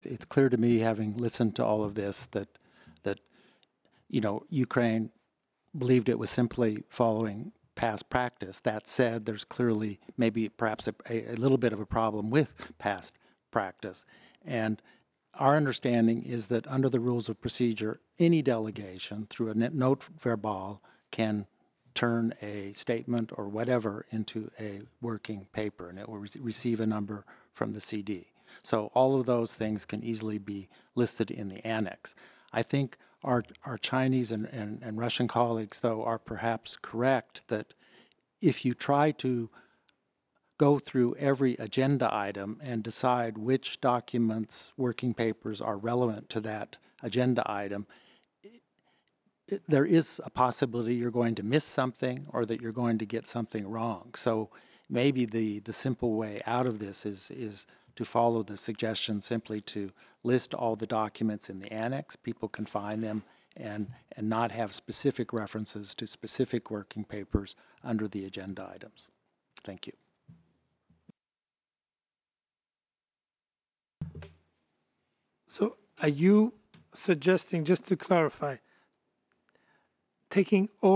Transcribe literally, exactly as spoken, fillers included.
It's clear to me, having listened to all of this, that that you know Ukraine believed it was simply following past practice. That said, there's clearly maybe perhaps a, a little bit of a problem with past practice. And our understanding is that under the rules of procedure, any delegation through a note verbal can turn a statement or whatever into a working paper, and it will re receive a number from the C D. So all of those things can easily be listed in the annex. I think our, our Chinese and, and, and Russian colleagues, though, are perhaps correct that if you try to go through every agenda item and decide which documents, working papers are relevant to that agenda item, it, there is a possibility you're going to miss something or that you're going to get something wrong. So maybe the, the simple way out of this is, is to follow the suggestion simply to list all the documents in the annex. People can find them and, and not have specific references to specific working papers under the agenda items. Thank you. So are you suggesting, just to clarify, taking all